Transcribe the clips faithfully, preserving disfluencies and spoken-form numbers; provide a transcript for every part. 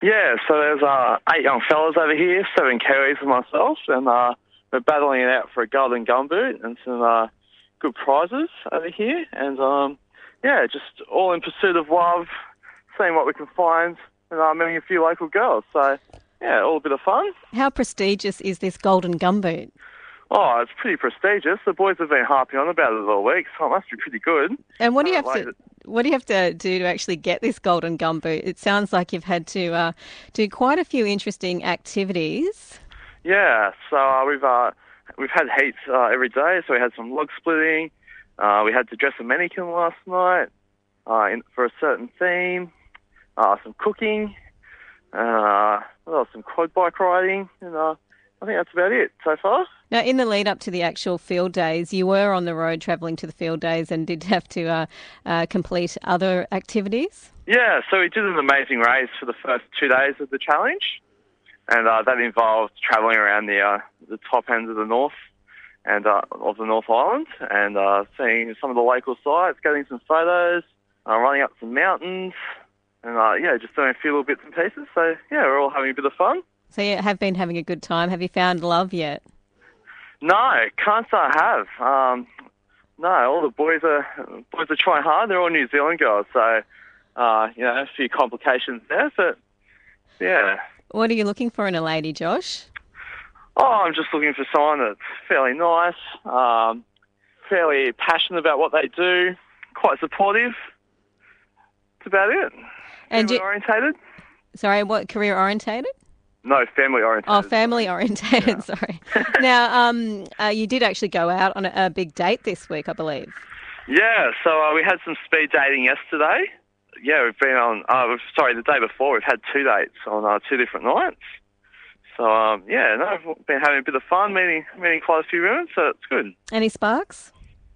Yeah, so there's uh, eight young fellas over here, seven Kiwis and myself, and uh, we're battling it out for a golden gumboot and some uh, good prizes over here. And um, yeah, just all in pursuit of love, seeing what we can find, and uh, meeting a few local girls. So yeah, all a bit of fun. How prestigious is this golden gumboot? Oh, it's pretty prestigious. The boys have been harping on about it all week, so it must be pretty good. And what do you I have like to it. what do you have to do to actually get this golden gumboot? It sounds like you've had to uh, do quite a few interesting activities. Yeah, so uh, we've uh, we've had heats uh, every day. So we had some log splitting. Uh, we had to dress a mannequin last night uh, in, for a certain theme. Uh, some cooking. Uh, what else? Some quad bike riding. And uh, I think that's about it so far. Now, in the lead up to the actual field days, you were on the road travelling to the field days and did have to uh, uh, complete other activities. Yeah, so we did an amazing race for the first two days of the challenge, and uh, that involved travelling around the uh, the top ends of the north and uh, of the North Island and uh, seeing some of the local sites, getting some photos, uh, running up some mountains, and uh, yeah, just doing a few little bits and pieces. So yeah, we're all having a bit of fun. So you have been having a good time. Have you found love yet? No, can't say I have. Um, no, all the boys are boys are trying hard. They're all New Zealand girls, so uh, you know, a few complications there, but yeah. What are you looking for in a lady, Josh? Oh, I'm just looking for someone that's fairly nice, um, fairly passionate about what they do, quite supportive. That's about it. And Family you, orientated? sorry, what career orientated? No, family orientated. Oh, family orientated. Yeah. Sorry. Now, um, uh, you did actually go out on a, a big date this week, I believe. Yeah, so uh, we had some speed dating yesterday. Yeah, we've been on, uh, we've- sorry, the day before, we've had two dates on uh, two different nights. So, um, yeah, no, we've been having a bit of fun, meeting meeting quite a few women, so it's good. Any sparks?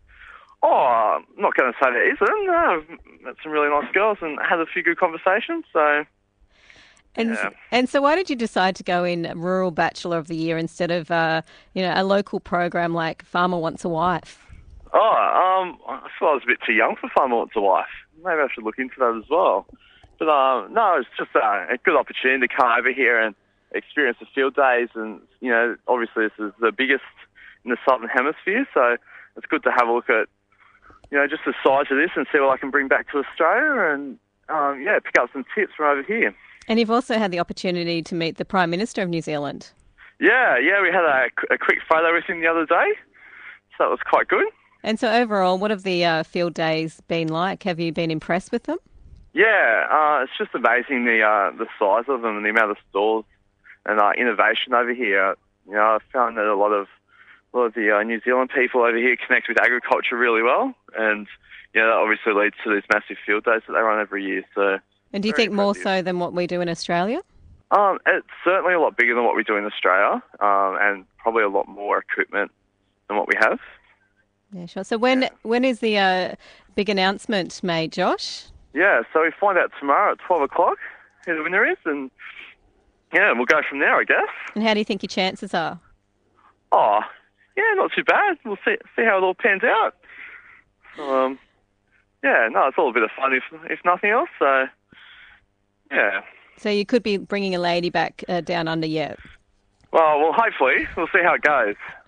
Oh, I'm not going to say there isn't. No, I've met some really nice girls and had a few good conversations, so... And Yeah. and so, why did you decide to go in Rural Bachelor of the Year instead of uh, you know a local program like Farmer Wants a Wife? Oh, um, I thought I was a bit too young for Farmer Wants a Wife. Maybe I should look into that as well. But um, no, it's just uh, a good opportunity to come over here and experience the field days. And, you know, obviously this is the biggest in the Southern Hemisphere, so it's good to have a look at, you know, just the size of this and see what I can bring back to Australia and, um, yeah, pick up some tips from over here. And you've also had the opportunity to meet the Prime Minister of New Zealand. Yeah, yeah, we had a, a quick photo with him the other day, so that was quite good. And so, overall, what have the uh, field days been like? Have you been impressed with them? Yeah, uh, it's just amazing the uh, the size of them and the amount of stalls and uh, innovation over here. You know, I've found that a lot of a lot of the uh, New Zealand people over here connect with agriculture really well, and you know, that obviously leads to these massive field days that they run every year. So, And do you very think more impressive. so than what we do in Australia? Um, it's certainly a lot bigger than what we do in Australia, um, and probably a lot more equipment than what we have. Yeah, sure. So when Yeah. when is the uh, big announcement made, Josh? Yeah, so we find out tomorrow at twelve o'clock who the winner is, and yeah, we'll go from there, I guess. And how do you think your chances are? Oh, yeah, not too bad. We'll see see how it all pans out. Um, yeah, no, it's all a bit of fun if if nothing else. So, yeah. So you could be bringing a lady back uh, down under yet. Well, well, hopefully we'll see how it goes.